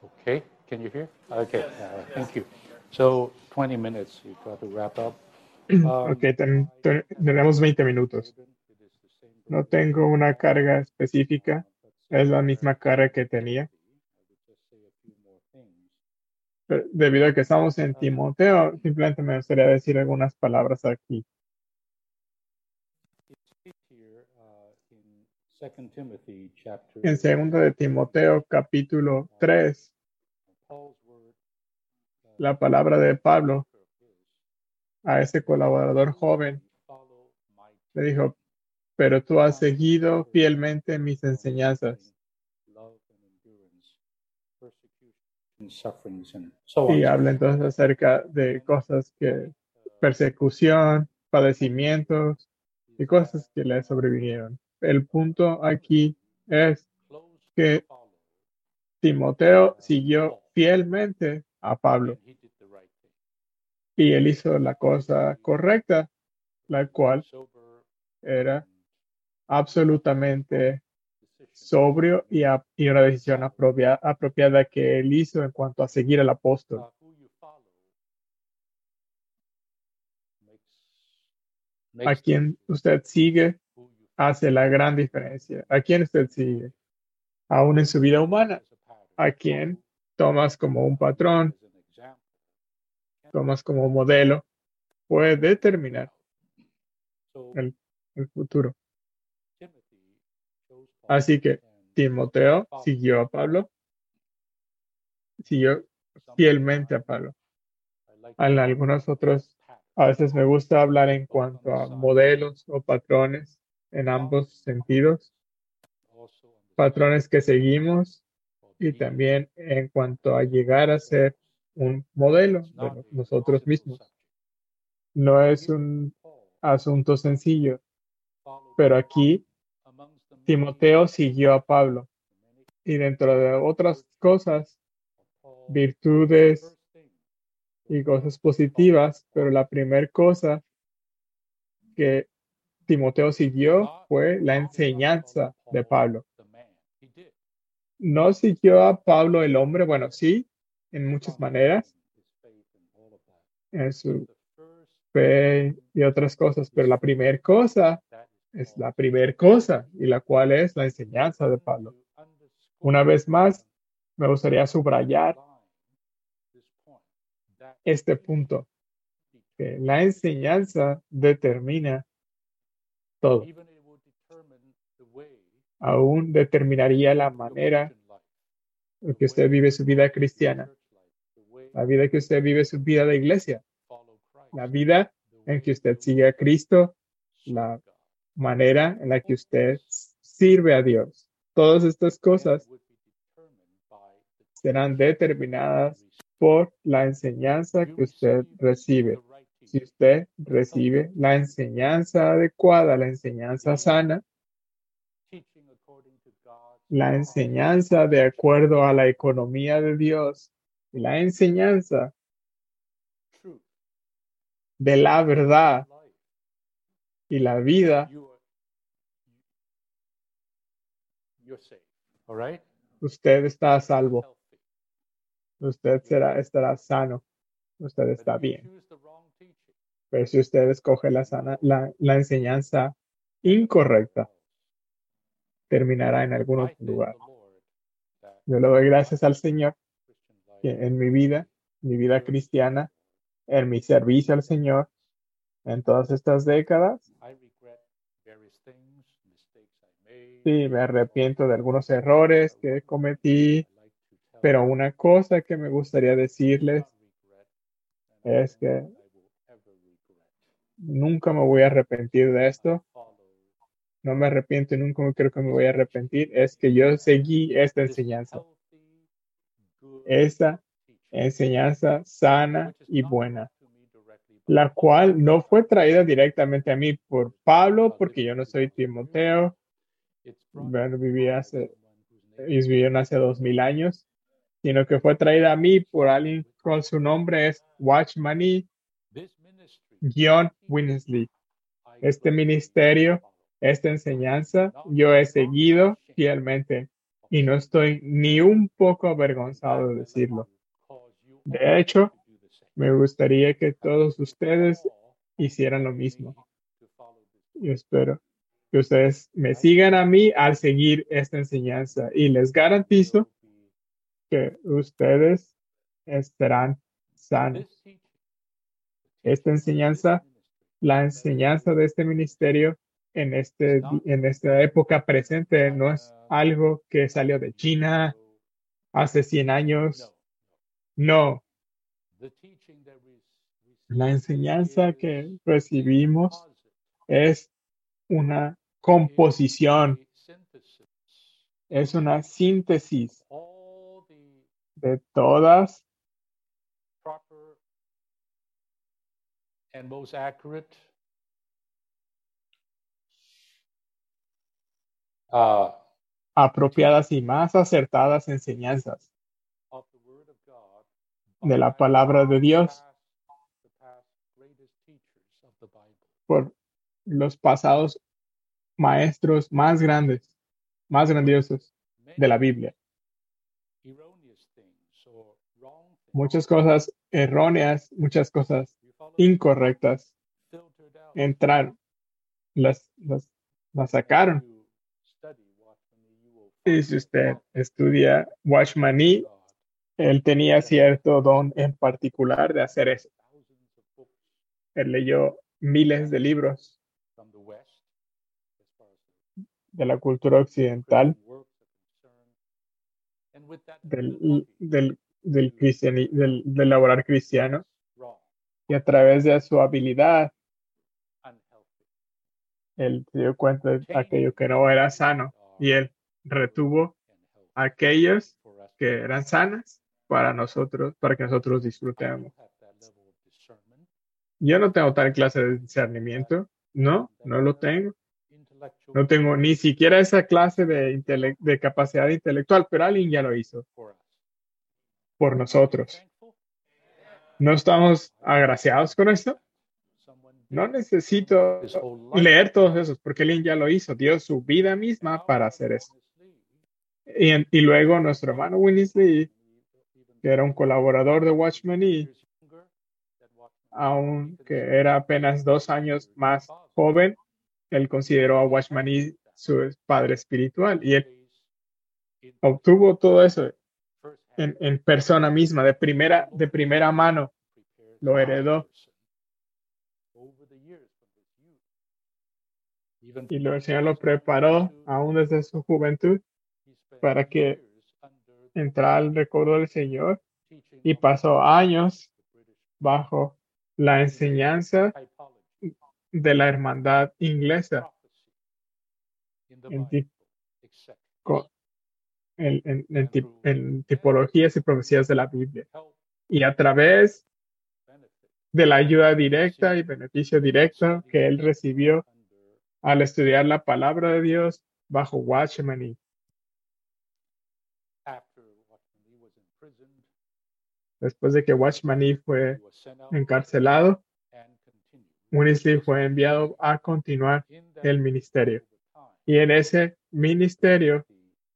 Okay, can you hear? Okay, thank you. So 20 minutes, you got to wrap up. Ok, tenemos 20 minutos. No tengo una carga específica. Es la misma carga que tenía. Pero debido a que estamos en Timoteo, simplemente me gustaría decir algunas palabras aquí. En 2 de Timoteo, capítulo 3, la palabra de Pablo a ese colaborador joven le dijo, pero tú has seguido fielmente mis enseñanzas. Y habla entonces acerca de cosas que, persecución, padecimientos y cosas que le sobrevinieron. El punto aquí es que Timoteo siguió fielmente a Pablo y él hizo la cosa correcta, la cual era absolutamente sobrio y una decisión apropiada que él hizo en cuanto a seguir al apóstol. A quien usted sigue hace la gran diferencia. ¿A quién usted sigue? Aún en su vida humana. ¿A quién tomas como un patrón, tomas como modelo? Puede determinar el, el futuro. Así que Timoteo siguió a Pablo, siguió fielmente a Pablo. En algunos otros, a veces me gusta hablar en cuanto a modelos o patrones en ambos sentidos, patrones que seguimos y también en cuanto a llegar a ser un modelo de nosotros mismos. No es un asunto sencillo, pero aquí Timoteo siguió a Pablo y dentro de otras cosas, virtudes y cosas positivas, pero la primera cosa que Timoteo siguió fue la enseñanza de Pablo. No siguió a Pablo el hombre, bueno, sí, en muchas maneras, en su fe y otras cosas, pero la primera cosa es la primera cosa y la cual es la enseñanza de Pablo. Una vez más, me gustaría subrayar este punto, que la enseñanza determina todo. Aún determinaría la manera en que usted vive su vida cristiana, la vida que usted vive su vida de iglesia, la vida en que usted sigue a Cristo, la manera en la que usted sirve a Dios. Todas estas cosas serán determinadas por la enseñanza que usted recibe. Si usted recibe la enseñanza adecuada, la enseñanza sana, la enseñanza de acuerdo a la economía de Dios, y la enseñanza de la verdad y la vida, usted está a salvo, usted estará sano, usted está bien. Pero si usted escoge la enseñanza incorrecta, terminará en algún otro lugar. Yo le doy gracias al Señor que en mi vida cristiana, en mi servicio al Señor, en todas estas décadas, sí, me arrepiento de algunos errores que cometí, pero una cosa que me gustaría decirles es que nunca me voy a arrepentir de esto. No me arrepiento y nunca creo que me voy a arrepentir. Es que yo seguí esta enseñanza sana y buena, la cual no fue traída directamente a mí por Pablo, porque yo no soy Timoteo. Bueno, ellos vivieron hace 2000 años, sino que fue traída a mí por alguien con su nombre es Watchman John Winsley. Este ministerio, esta enseñanza, yo he seguido fielmente y no estoy ni un poco avergonzado de decirlo. De hecho, me gustaría que todos ustedes hicieran lo mismo. Yo espero que ustedes me sigan a mí al seguir esta enseñanza y les garantizo que ustedes estarán sanos. Esta enseñanza, la enseñanza de este ministerio en esta época presente no es algo que salió de China hace 100 años. No, la enseñanza que recibimos es una composición, es una síntesis de todas and most accurate apropiadas y más acertadas enseñanzas of the Word of God de la palabra de Dios the past greatest teachers of the Bible. por los pasados maestros más grandes, más grandiosos de la Biblia. Erroneous things or wrong things Muchas cosas erróneas, muchas cosas we follow incorrectas filtered out. entraron, las sacaron. You study Watchman Nee, you will Y find si usted estudia Watchman Nee, God él tenía cierto don en particular de hacer eso. thousands of books Él leyó miles de libros from the West as far as de la cultura occidental, Christian works are concerned. And with that del, ability del laborar cristiano, wrong, y a través de su habilidad, unhealthy. él se dio cuenta de aquello que no era sano y él retuvo aquellos For us, que eran sanas para nosotros, para que nosotros I disfrutemos. don't have that level of discernment. Yo no tengo tal clase de discernimiento, no lo tengo. Intellectual No tengo ni siquiera esa clase de capacidad intelectual, pero alguien ya lo hizo for us. por nosotros. Thankful? ¿No estamos agraciados con esto? Someone did No necesito his whole life. leer todos esos, porque alguien ya lo hizo, dio su vida misma para hacer eso. Y luego nuestro hermano Winnisley, que era un colaborador de Watchman Nee, aunque era apenas 2 años más joven, él consideró a Watchman Nee su padre espiritual y él obtuvo todo eso en persona misma, de primera mano, lo heredó y luego el Señor lo preparó aún desde su juventud para que entrara al recuerdo del Señor y pasó años bajo la enseñanza de la hermandad inglesa en, ti- co- en tipologías y profecías de la Biblia. Y a través de la ayuda directa y beneficio directo que él recibió al estudiar la palabra de Dios bajo Watchman Nee. Después de que Watchman Nee fue encarcelado, Winnisley fue enviado a continuar el ministerio. Y en ese ministerio,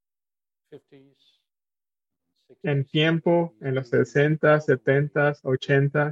en tiempo, en los 60, 70, 80,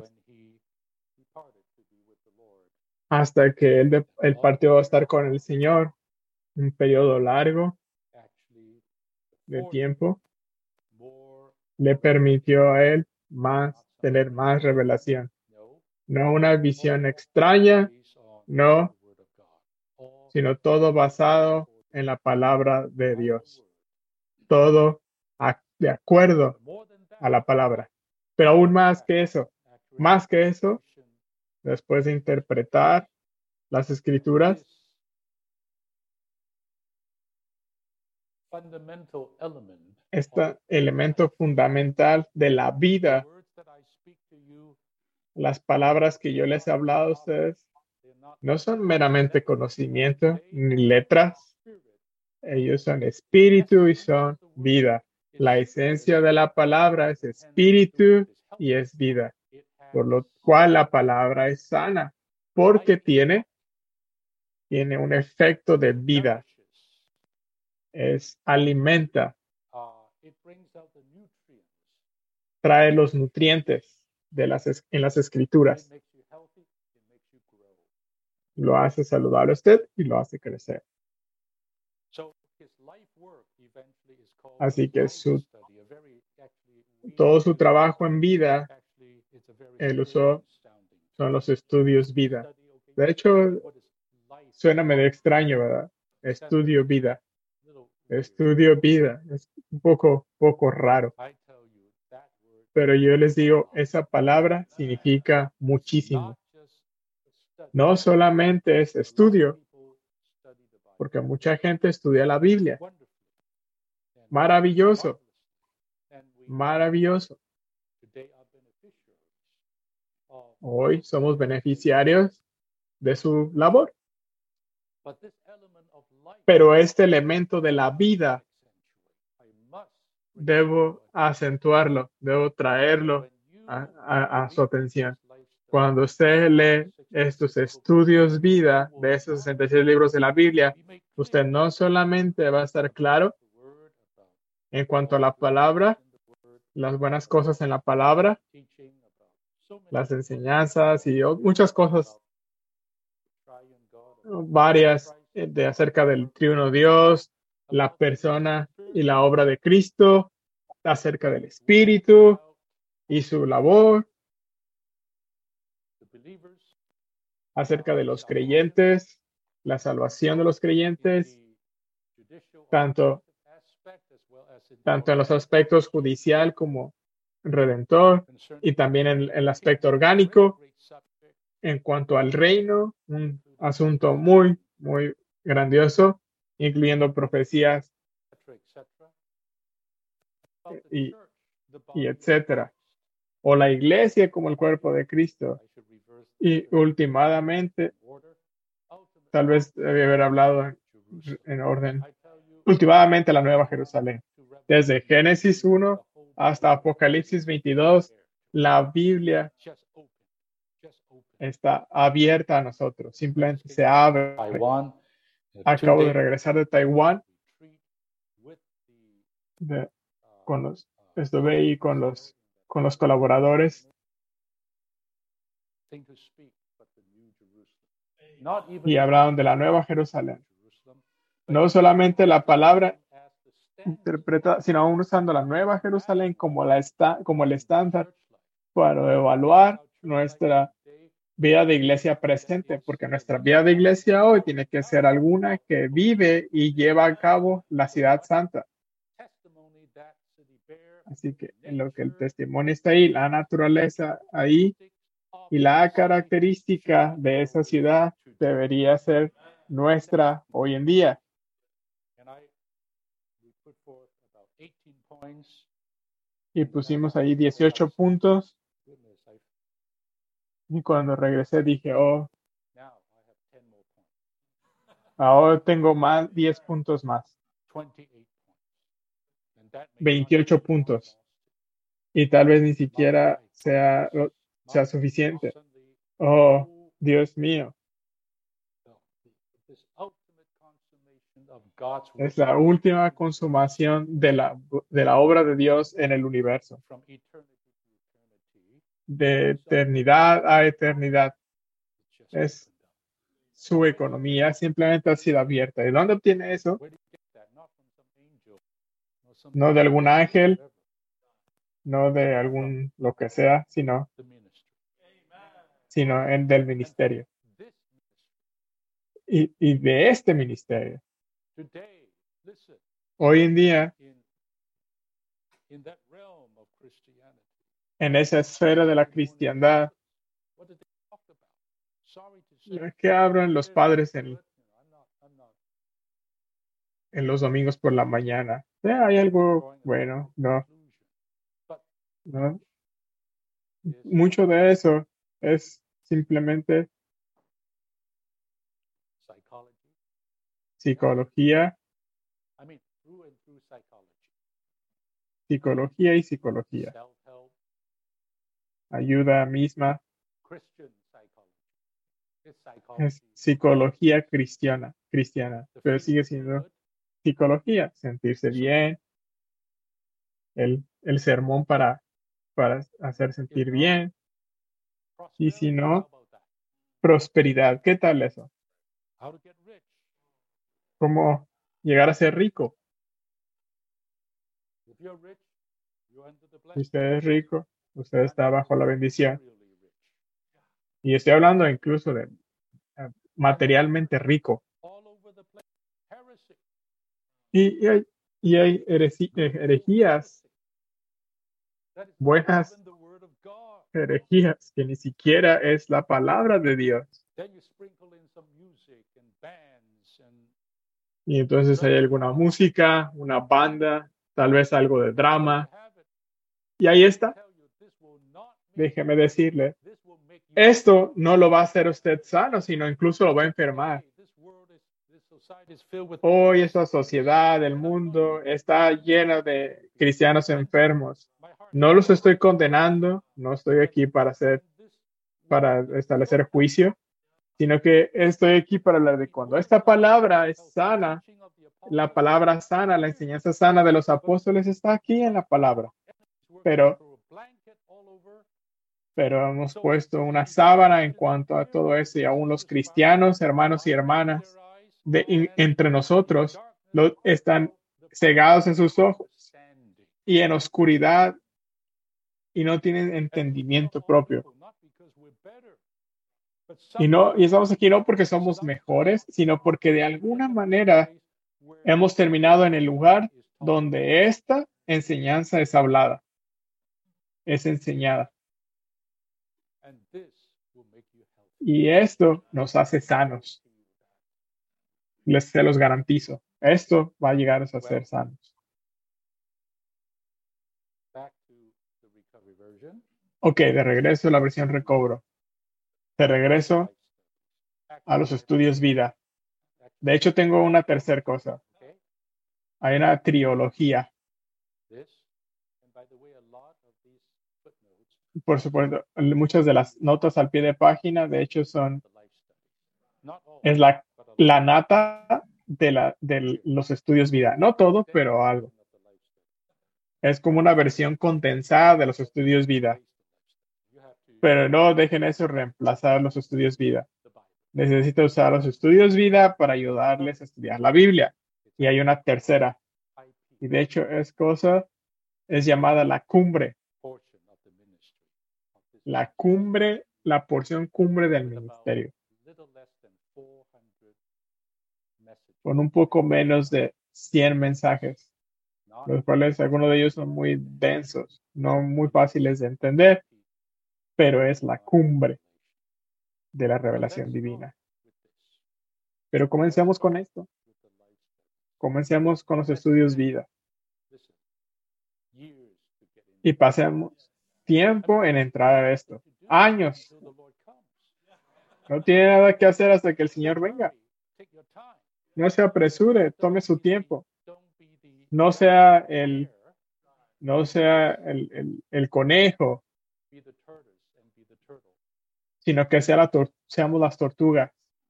hasta que él partió a estar con el Señor, un periodo largo de tiempo, le permitió a él tener más revelación. No una visión extraña, no, sino todo basado en la palabra de Dios. Todo de acuerdo a la palabra. Pero aún más que eso, después de interpretar las escrituras, este elemento fundamental de la vida, las palabras que yo les he hablado a ustedes, no son meramente conocimiento ni letras. Ellos son espíritu y son vida. La esencia de la palabra es espíritu y es vida, por lo cual la palabra es sana, porque tiene un efecto de vida. Alimenta trae los nutrientes en las escrituras. Lo hace saludable a usted y lo hace crecer. Así que todo su trabajo en vida, él usó, son los estudios vida. De hecho, suena medio extraño, ¿verdad? Estudio vida. Estudio vida. Es un poco raro. Pero yo les digo, esa palabra significa muchísimo. No solamente es estudio, porque mucha gente estudia la Biblia. Maravilloso, maravilloso. Hoy somos beneficiarios de su labor. Pero este elemento de la vida debo acentuarlo, debo traerlo a su atención. Cuando usted lee estos estudios vida de esos 66 libros de la Biblia, usted no solamente va a estar claro en cuanto a la palabra, las buenas cosas en la palabra, las enseñanzas y muchas cosas, varias de acerca del triuno Dios, la persona y la obra de Cristo, acerca del Espíritu y su labor, acerca de los creyentes, la salvación de los creyentes, tanto en los aspectos judicial como redentor y también en el aspecto orgánico. En cuanto al reino, un asunto muy grandioso, incluyendo profecías y etcétera. O la iglesia como el cuerpo de Cristo. Y últimamente, tal vez debe haber hablado en orden, últimamente la Nueva Jerusalén. Desde Génesis 1 hasta Apocalipsis 22, la Biblia está abierta a nosotros, simplemente se abre. Acabo de regresar de Taiwán, estuve ahí con los colaboradores y hablaron de la Nueva Jerusalén. No solamente la palabra interpreta, sino aún usando la Nueva Jerusalén como el estándar para evaluar nuestra vida de iglesia presente, porque nuestra vida de iglesia hoy tiene que ser alguna que vive y lleva a cabo la ciudad santa. Así que en lo que el testimonio está ahí, la naturaleza ahí y la característica de esa ciudad debería ser nuestra hoy en día. Y pusimos ahí 18 puntos. Y cuando regresé dije, ahora tengo 10 puntos más. 28 puntos. Y tal vez ni siquiera sea suficiente. Oh, Dios mío. Es la última consumación de la obra de Dios en el universo. De eternidad a eternidad. Es su economía, simplemente ha sido abierta. ¿De dónde obtiene eso? No de algún ángel, no de algún lo que sea, sino del ministerio. Y de este ministerio. Hoy en día, en esa esfera de la cristiandad, ¿qué hablan los padres en los domingos por la mañana? ¿Hay algo bueno? No. Mucho de eso es simplemente psicología y psicología. Ayuda misma. Es psicología cristiana, pero sigue siendo psicología, sentirse bien, el sermón para hacer sentir bien. Y si no, prosperidad. ¿Qué tal eso? ¿Cómo llegar a ser rico? Si usted es rico, usted está bajo la bendición. Y estoy hablando incluso de materialmente rico. Y hay herejías, buenas herejías, que ni siquiera es la palabra de Dios. Y entonces hay alguna música, una banda, tal vez algo de drama. Y ahí está. Déjeme decirle, esto no lo va a hacer usted sano, sino incluso lo va a enfermar. Hoy esa sociedad, el mundo, está llena de cristianos enfermos. No los estoy condenando, no estoy aquí para establecer juicio, sino que estoy aquí para hablar de cuando esta palabra es sana, la palabra sana, la enseñanza sana de los apóstoles está aquí en la palabra. Pero hemos puesto una sábana en cuanto a todo eso y aún los cristianos, hermanos y hermanas entre nosotros están cegados en sus ojos y en oscuridad y no tienen entendimiento propio. Y estamos aquí no porque somos mejores, sino porque de alguna manera hemos terminado en el lugar donde esta enseñanza es hablada, es enseñada. Y esto nos hace sanos. Se los garantizo. Esto va a llegar a ser sanos. Ok, de regreso a la versión recobro. De regreso a los estudios vida. De hecho, tengo una tercera cosa. Hay una trilogía. Por supuesto, muchas de las notas al pie de página, de hecho, es la nata de los estudios vida. No todo, pero algo. Es como una versión condensada de los estudios vida. Pero no dejen eso reemplazar los estudios vida. Necesito usar los estudios vida para ayudarles a estudiar la Biblia. Y hay una tercera. Y de hecho es llamada la cumbre. La cumbre, la porción cumbre del ministerio. Con un poco menos de 100 mensajes, los cuales algunos de ellos son muy densos, no muy fáciles de entender, pero es la cumbre de la revelación divina. Pero comencemos con esto. Comencemos con los estudios vida. Y pasemos tiempo en entrar a esto. Años. No tiene nada que hacer hasta que el Señor venga. No se apresure, tome su tiempo. No sea el conejo, sino que seamos las tortugas.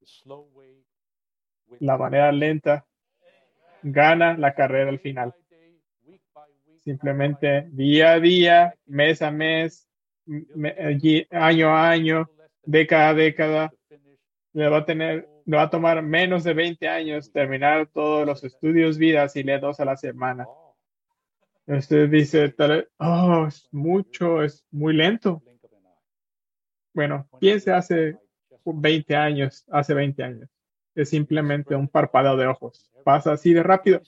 La manera lenta gana la carrera al final. Simplemente día a día, mes a mes, año a año, década a década, le va a tomar menos de 20 años terminar todos los estudios vida si lee 2 a la semana. Usted dice, es mucho, es muy lento. Bueno, piense hace 20 años, Es simplemente un parpadeo de ojos. Pasa así de rápido.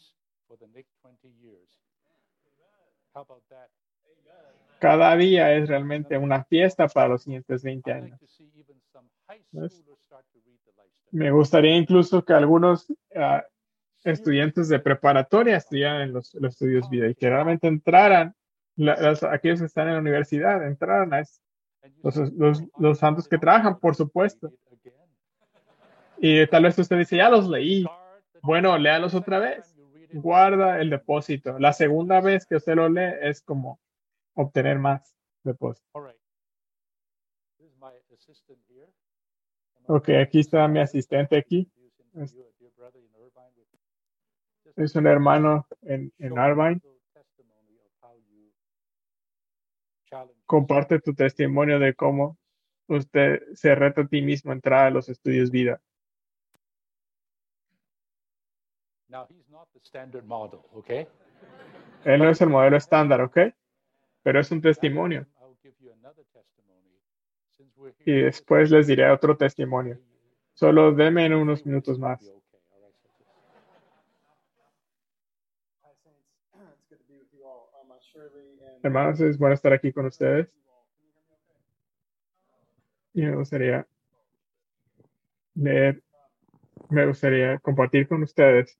Cada día es realmente una fiesta para los siguientes 20 años. Me gustaría incluso que algunos estudiantes de preparatoria estudiaran en los estudios vida y que realmente entraran, aquellos que están en la universidad, entraran a los santos que trabajan, por supuesto. Y tal vez usted dice, ya los leí. Bueno, léalos otra vez. Guarda el depósito. La segunda vez que usted lo lee es como obtener más depósito. Ok, aquí está mi asistente aquí. Es un hermano en Irvine. Comparte tu testimonio de cómo usted se reta a ti mismo a entrar a los estudios vida. Now, he's not the standard model, okay? Él no es el modelo estándar, ¿ok? Pero es un testimonio. I'll give you another testimony. Since we're Y here, después les diré otro testimonio. Solo denme en unos minutos más. okay, all right. Hi, Saints. It's good to be with you all. I'm Shirley, and Hermanos, es bueno estar aquí con ustedes. can you hear me okay? Y me gustaría compartir con ustedes.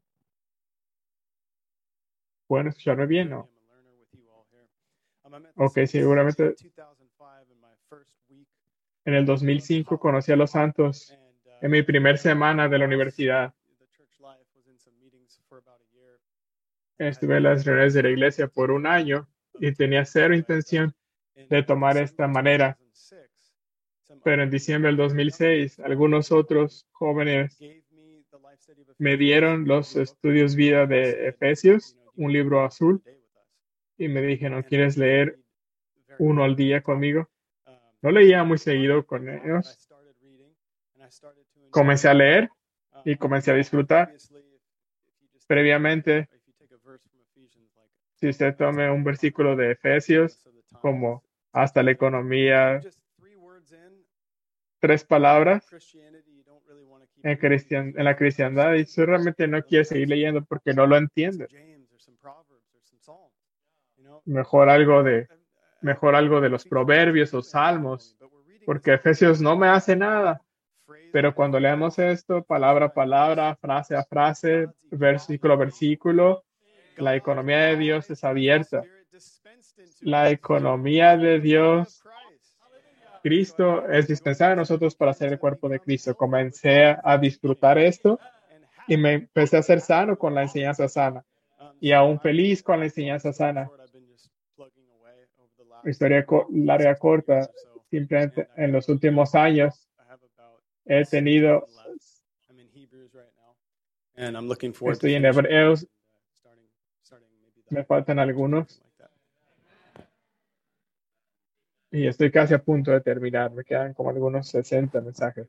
¿Pueden escucharme bien, no? I'm a learner with you all here. I met the Ok, Saints seguramente in 2005 in my first week, en el 2005 conocí a los santos and en mi primer semana de la universidad. the church life was in some meetings for about a year. Estuve en las reuniones de la iglesia por un año y tenía cero intención de tomar esta manera. Pero en diciembre del 2006, algunos otros jóvenes me dieron los estudios vida de Efesios, un libro azul, y me dijeron, ¿quieres leer uno al día conmigo? No leía muy seguido con ellos. Comencé a leer y comencé a disfrutar. Previamente, si usted tome un versículo de Efesios, como hasta la economía, 3 palabras en la cristiandad, y usted realmente no quiere seguir leyendo porque no lo entiende. Mejor algo de los proverbios o salmos, porque Efesios no me hace nada. Pero cuando leemos esto, palabra a palabra, frase a frase, versículo a versículo, la economía de Dios es abierta. La economía de Dios, Cristo, es dispensada a nosotros para ser el cuerpo de Cristo. Comencé a disfrutar esto y me empecé a ser sano con la enseñanza sana y aún feliz con la enseñanza sana. Historia larga, corta, simplemente en los últimos años he tenido, estoy en Hebreos, me faltan algunos y estoy casi a punto de terminar, me quedan como algunos 60 mensajes.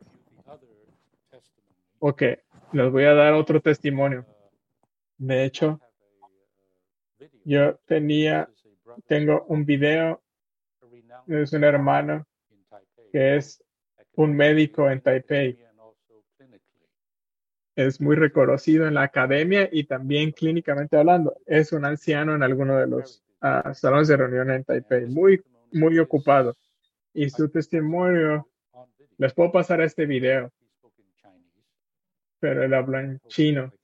Ok, les voy a dar otro testimonio. De hecho, tengo un video, es un hermano que es un médico en Taipei. Es muy reconocido en la academia y también clínicamente hablando. Es un anciano en alguno de los salones de reunión en Taipei, muy ocupado. Y su testimonio, les puedo pasar este video, pero él habla en chino.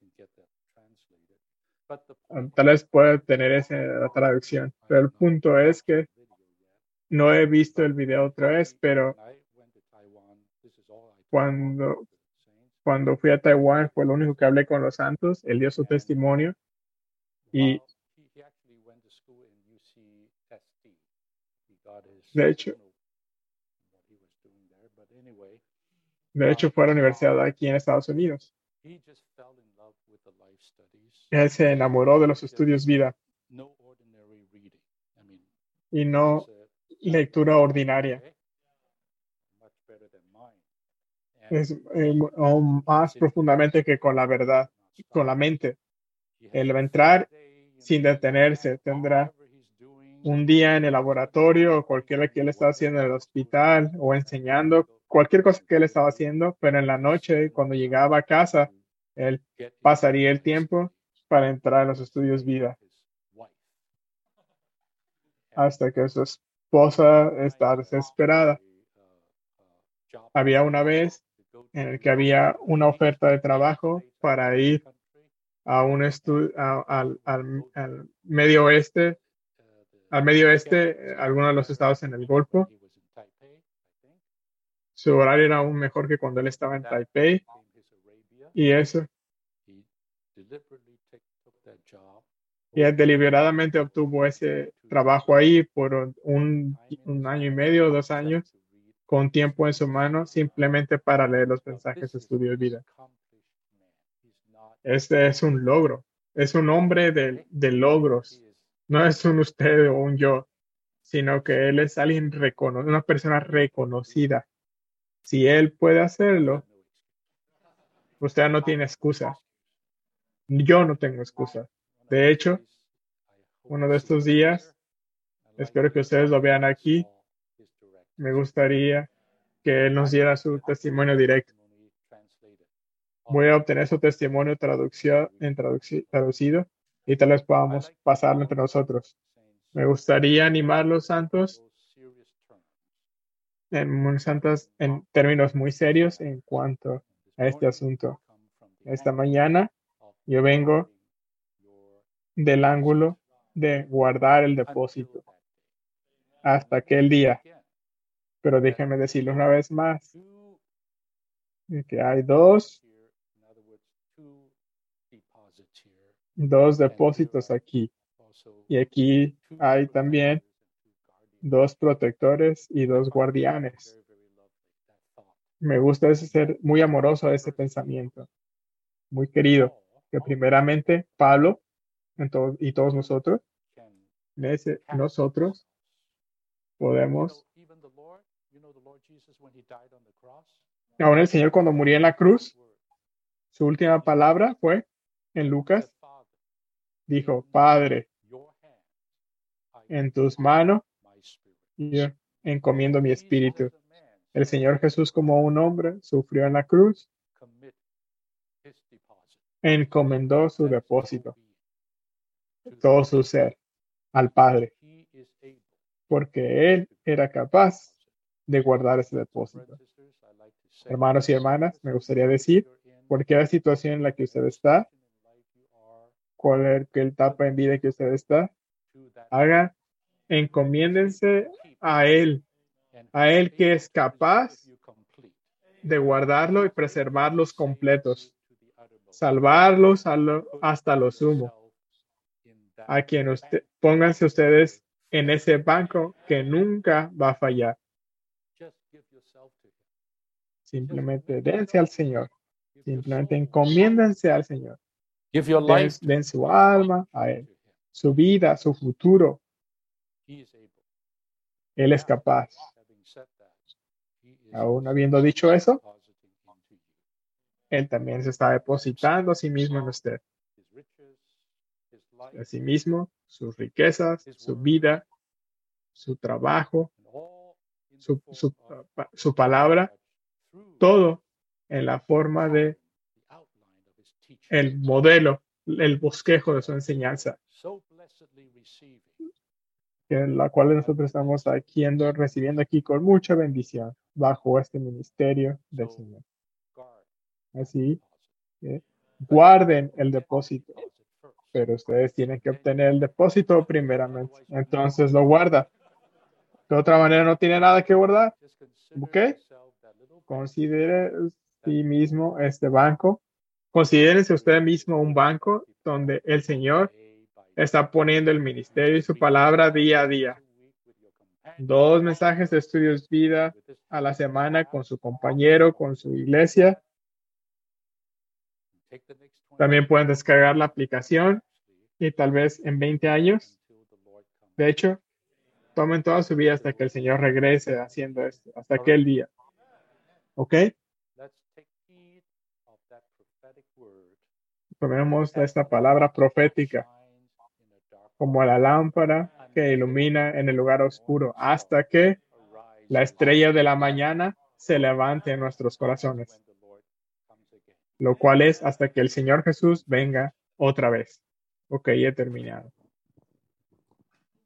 Tal vez pueda tener la traducción, pero el punto es que no he visto el video otra vez, pero cuando fui a Taiwán fue lo único que hablé con los santos. Él dio su testimonio y de hecho fue a la universidad aquí en Estados Unidos. Él se enamoró de los estudios vida y no lectura ordinaria. Es aún más profundamente que con la verdad, con la mente. Él va a entrar sin detenerse, tendrá un día en el laboratorio o cualquiera que él estaba haciendo en el hospital o enseñando, cualquier cosa que él estaba haciendo, pero en la noche, cuando llegaba a casa, él pasaría el tiempo para entrar en los estudios vida. Hasta que su esposa está desesperada. Había una vez en el que había una oferta de trabajo para ir a un al medio oeste, algunos de los estados en el Golfo. Su horario era aún mejor que cuando él estaba en Taipei. Y él deliberadamente obtuvo ese trabajo ahí por un año y medio, 2 años, con tiempo en su mano, simplemente para leer los mensajes de estudio de vida. Este es un logro, es un hombre de logros, no es un usted o un yo. sino que Él es alguien una persona reconocida. Si Él puede hacerlo, usted no tiene excusa. Yo no tengo excusa. De hecho, uno de estos días, espero que ustedes lo vean aquí, me gustaría que Él nos diera su testimonio directo. Voy a obtener su testimonio traducido y tal vez podamos pasarlo entre nosotros. Me gustaría animar a los santos en términos muy serios en cuanto a este asunto. Esta mañana yo vengo del ángulo de guardar el depósito hasta aquel día. Pero déjenme decirlo una vez más, que hay dos depósitos aquí. Y aquí hay también dos protectores y dos guardianes. Me gusta ser muy amoroso de ese pensamiento, muy querido, que primeramente Pablo y todos nosotros podemos. Aún el Señor cuando murió en la cruz, su última palabra fue en Lucas, dijo, Padre, en tus manos yo encomiendo mi espíritu. El Señor Jesús como un hombre sufrió en la cruz, encomendó su depósito, todo su ser, al Padre, porque Él era capaz de guardar ese depósito. Hermanos y hermanas, me gustaría decir, cualquier situación en la que usted está, cualquier etapa en vida que usted está, encomiéndense a Él que es capaz de guardarlo y preservarlos completos, salvarlos hasta lo sumo. A quien pónganse ustedes en ese banco que nunca va a fallar. Simplemente dense al Señor. Simplemente encomiéndense al Señor. Den su alma a Él, su vida, su futuro. Él es capaz. Aún habiendo dicho eso, Él también se está depositando a sí mismo en usted. A sí mismo, sus riquezas, su vida, su trabajo, su palabra, todo en la forma de el modelo, el bosquejo de su enseñanza, en la cual nosotros estamos recibiendo aquí con mucha bendición bajo este ministerio del Señor. Así que guarden el depósito, pero ustedes tienen que obtener el depósito primeramente. Entonces lo guarda. De otra manera no tiene nada que guardar. ¿Ok? Considere sí mismo este banco. Considérense usted mismo un banco donde el Señor está poniendo el ministerio y su palabra día a día. 2 mensajes de estudios vida a la semana con su compañero, con su iglesia. También pueden descargar la aplicación y tal vez en 20 años, de hecho, tomen toda su vida hasta que el Señor regrese haciendo esto, hasta aquel día. ¿Ok? Tomemos esta palabra profética como la lámpara que ilumina en el lugar oscuro hasta que la estrella de la mañana se levante en nuestros corazones, lo cual es hasta que el Señor Jesús venga otra vez. Ok, he terminado.